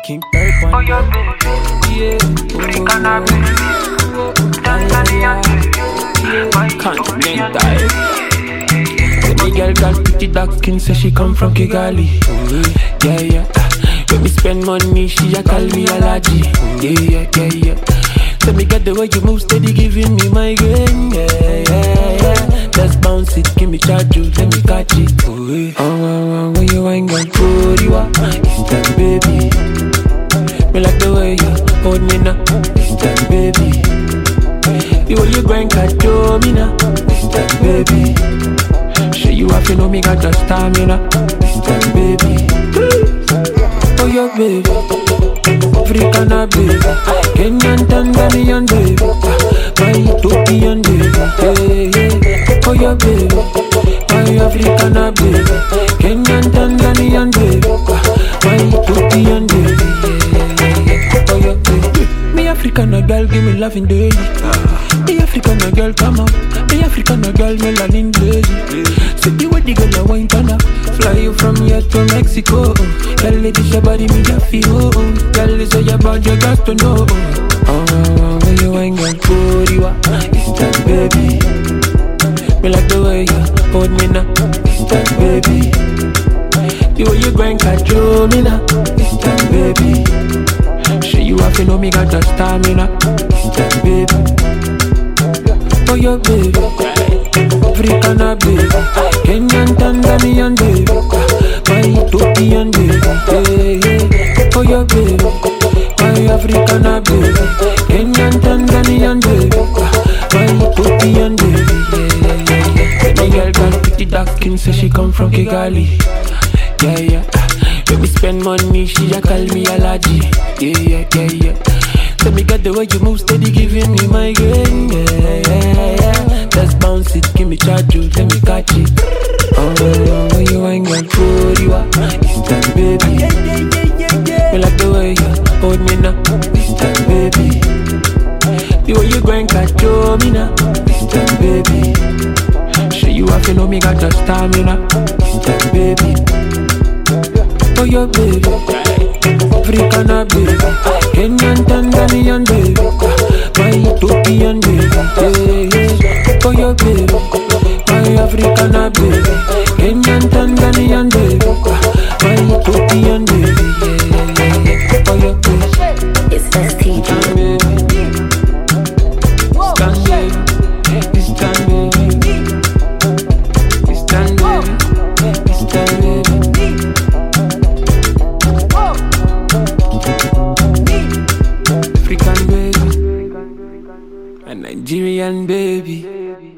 King Perry Oh, Point. yeah, baby. Yeah. Africana, baby. Tanzania, baby. Continental. Say me girl got pretty dark skin, say she come from Kigali. Yeah, yeah. When me spend money, she a call me Alaji. Yeah, yeah, yeah, yeah. Say me get the way you move, steady giving me my game. Yeah, yeah, yeah. Let's bounce it, give me charge you, let me catch it. When you ain't got good, you are. It's that baby. Me like the way you hold me now. It's that baby. The way you grind, catch me now. It's that baby. Show you have to know me got the stamina. It's that baby. Oh yeah, baby. Africana baby. Kenyan, Tanzanian baby. My Ethiopian baby. Yeah, yeah. Oh yeah, baby. My Africana baby. Kenyan, Tanzanian baby. My Ethiopian baby. Yeah. Oh yeah, baby. Me Africana girl, give me loving daily. Me Africana girl, come on. Me Africana girl, melanin blazy. See the way the girl a wine pana. Fly you from here to Mexico. Girl, lady, your body me a feel. Girl, it's all about your got to know. When you ain't got good, you are. It's that baby. Me like the way you hold me now. It's that baby. The way you grind, catch me now. It's that baby. Show you have to know me got the stamina. It's that baby. Oh yeah, baby. Africana baby. Kenyan, Tanzanian baby. My Ethiopian baby. Yeah, yeah. Oh yeah, baby. My Africana baby. Kenyan, Tanzanian baby. My Ethiopian baby. Yeah, yeah, yeah. My girl got pretty dark skin, say she come from Kigali. Yeah, yeah. When me spend money, she a call me Alaji. Yeah, yeah, yeah, yeah. So me got the way you move, steady giving me my game. Yeah, yeah, yeah. Let's bounce it, give me charge you, let me catch it. When you ain't got good, you are. It's that baby. Me like the way you hold me now. It's that baby. The way you grind, catch me now. It's that baby. Show you have to know me got the stamina. It's that baby. Oh yeah, baby. Africana baby. Kenyan, Tanzanian baby. My Ethiopian baby. Yeah, yeah. Oh yeah, baby. My Africana baby. Kenyan, Tanzanian baby. My Ethiopian baby. Yeah, yeah, yeah. Oh yeah, baby. It's STG. Stand baby. Stand baby. Stand baby. Stand baby. African baby, a Nigerian baby.